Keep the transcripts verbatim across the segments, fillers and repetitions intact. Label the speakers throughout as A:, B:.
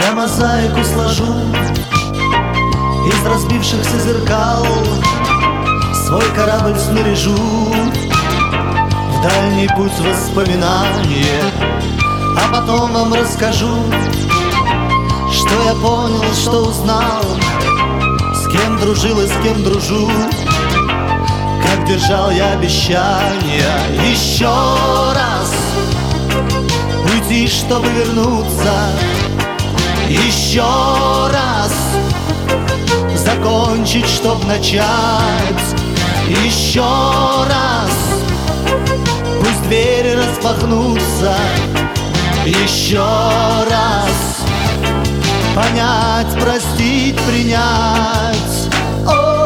A: Я мозаику сложу из разбившихся зеркал, свой корабль снаряжу в дальний путь воспоминания, а потом вам расскажу, что я понял, что узнал, с кем дружил и с кем дружу, как держал я обещания. Еще раз уйти, чтобы вернуться, еще раз закончить, чтоб начать, еще раз пусть двери распахнутся, еще раз понять, простить, принять. О,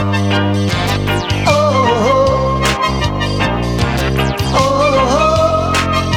A: о, о, о,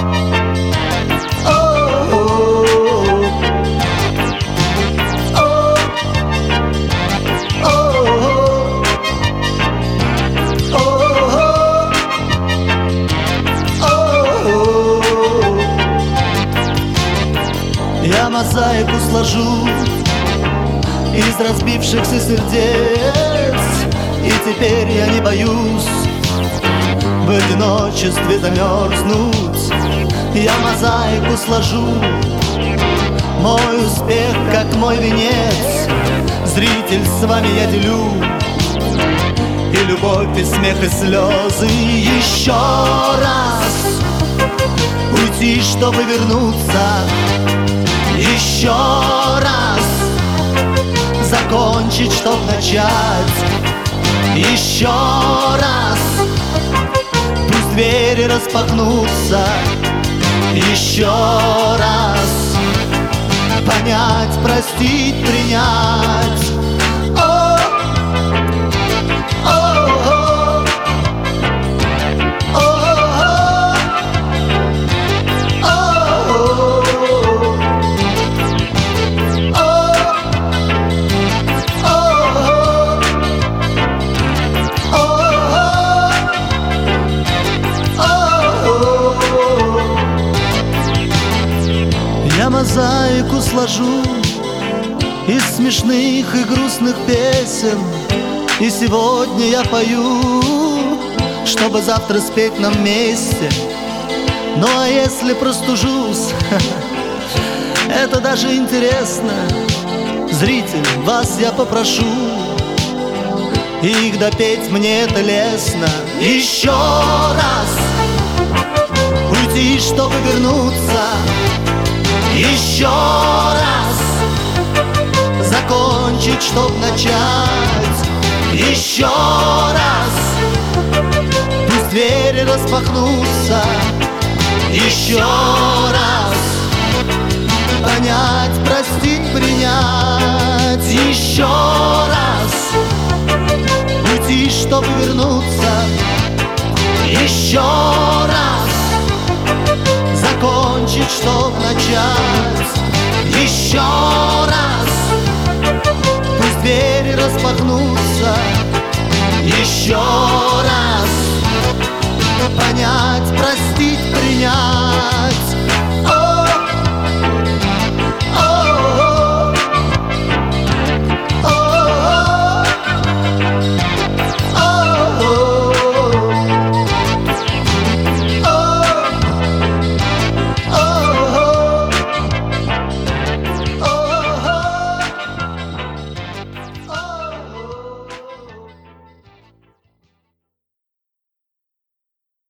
A: я мозаику сложу из разбившихся сердец, и теперь я не боюсь в одиночестве замерзнуть. Я мозаику сложу, мой успех как мой венец, зритель, с вами я делю и любовь, и смех, и слезы. Еще раз уйти, чтобы вернуться, еще раз закончить, чтоб начать, еще раз пусть двери распахнутся, еще раз понять, простить, принять. О, о, о, о, о, я мозаику сложу из смешных и грустных песен, и сегодня я пою, чтобы завтра спеть нам вместе. Ну а если простужусь, это даже интересно. Зритель, вас я попрошу их допеть, мне это лестно. Еще раз уйти, чтобы вернуться, еще раз закончить, чтоб начать, еще раз пусть двери распахнутся, еще раз понять, простить, принять, еще раз уйти, чтобы вернуться, еще раз закончить, чтоб начать, еще раз пусть двери распахнутся, еще раз